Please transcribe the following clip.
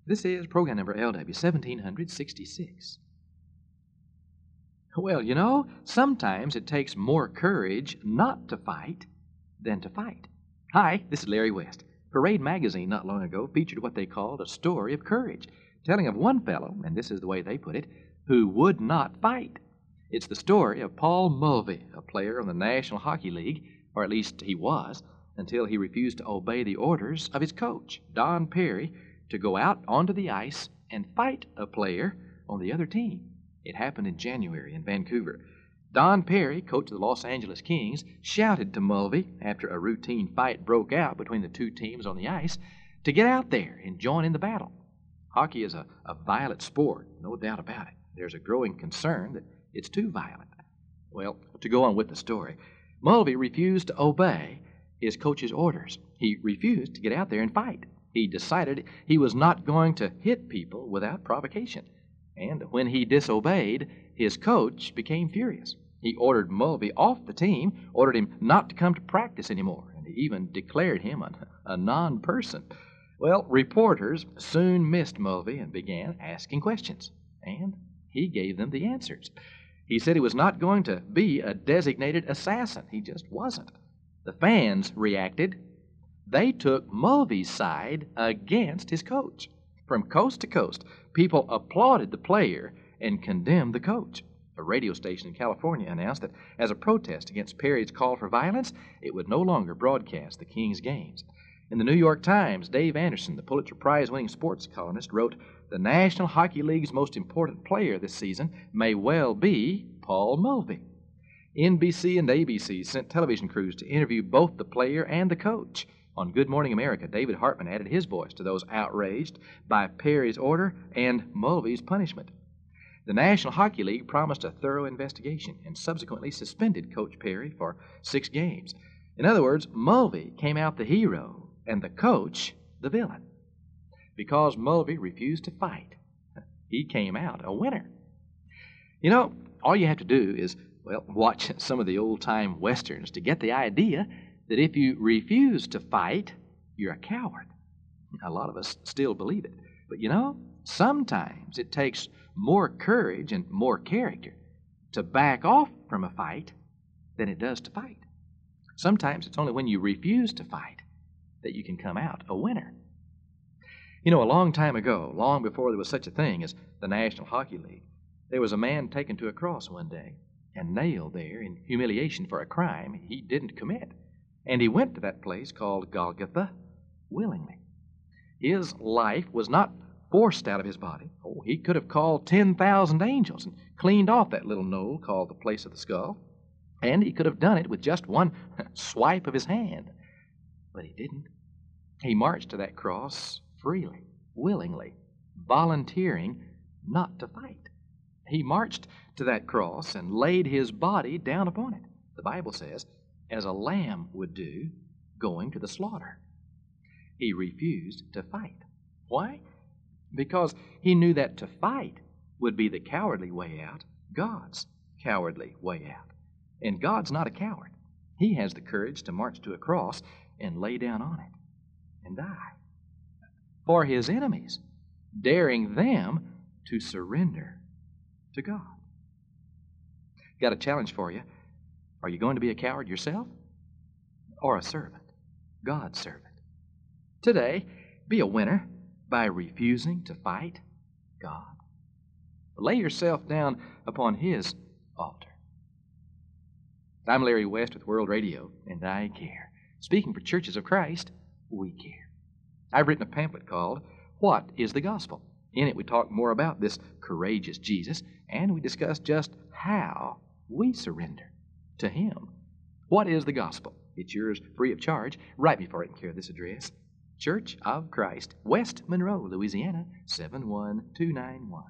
This is program number LW 1766. Well, sometimes it takes more courage not to fight than to fight. Hi, this is Larry West. Parade magazine not long ago featured what they called a story of courage, telling of one fellow, and this is the way they put it, who would not fight. It's the story of Paul Mulvey, a player on the National Hockey League, or at least he was, until he refused to obey the orders of his coach, Don Perry, to go out onto the ice and fight a player on the other team. It happened in January in Vancouver. Don Perry, coach of the Los Angeles Kings, shouted to Mulvey after a routine fight broke out between the two teams on the ice to get out there and join in the battle. Hockey is a violent sport, no doubt about it. There's a growing concern that it's too violent. Well, to go on with the story, Mulvey refused to obey his coach's orders. He refused to get out there and fight. He decided he was not going to hit people without provocation. And when he disobeyed, his coach became furious. He ordered Mulvey off the team, ordered him not to come to practice anymore, and he even declared him a non-person. Well, reporters soon missed Mulvey and began asking questions, and he gave them the answers. He said he was not going to be a designated assassin. He just wasn't. The fans reacted. They took Mulvey's side against his coach. From coast to coast, people applauded the player and condemned the coach. A radio station in California announced that as a protest against Perry's call for violence, it would no longer broadcast the Kings games. In the New York Times, Dave Anderson, the Pulitzer Prize-winning sports columnist, wrote, "The National Hockey League's most important player this season may well be Paul Mulvey." NBC and ABC sent television crews to interview both the player and the coach. On Good Morning America, David Hartman added his voice to those outraged by Perry's order and Mulvey's punishment. The National Hockey League promised a thorough investigation and subsequently suspended Coach Perry for 6 games. In other words, Mulvey came out the hero and the coach the villain. Because Mulvey refused to fight, he came out a winner. All you have to do is, watch some of the old-time westerns to get the idea that if you refuse to fight, you're a coward. A lot of us still believe it. But sometimes it takes more courage and more character to back off from a fight than it does to fight. Sometimes it's only when you refuse to fight that you can come out a winner. A long time ago, long before there was such a thing as the National Hockey League, there was a man taken to a cross one day and nailed there in humiliation for a crime he didn't commit. And he went to that place called Golgotha willingly. His life was not forced out of his body. Oh, he could have called 10,000 angels and cleaned off that little knoll called the place of the skull. And he could have done it with just one swipe of his hand. But he didn't. He marched to that cross freely, willingly, volunteering not to fight. He marched to that cross and laid his body down upon it. The Bible says, as a lamb would do, going to the slaughter. He refused to fight. Why? Because he knew that to fight would be the cowardly way out, God's cowardly way out. And God's not a coward. He has the courage to march to a cross and lay down on it and die for his enemies, daring them to surrender to God. Got a challenge for you. Are you going to be a coward yourself or a servant, God's servant? Today, be a winner by refusing to fight God. Lay yourself down upon His altar. I'm Larry West with World Radio, and I care. Speaking for Churches of Christ, we care. I've written a pamphlet called What is the Gospel? In it, we talk more about this courageous Jesus, and we discuss just how we surrender to Him. What is the gospel? It's yours free of charge. Write me for it and care this address. Church of Christ, West Monroe, Louisiana, 71291.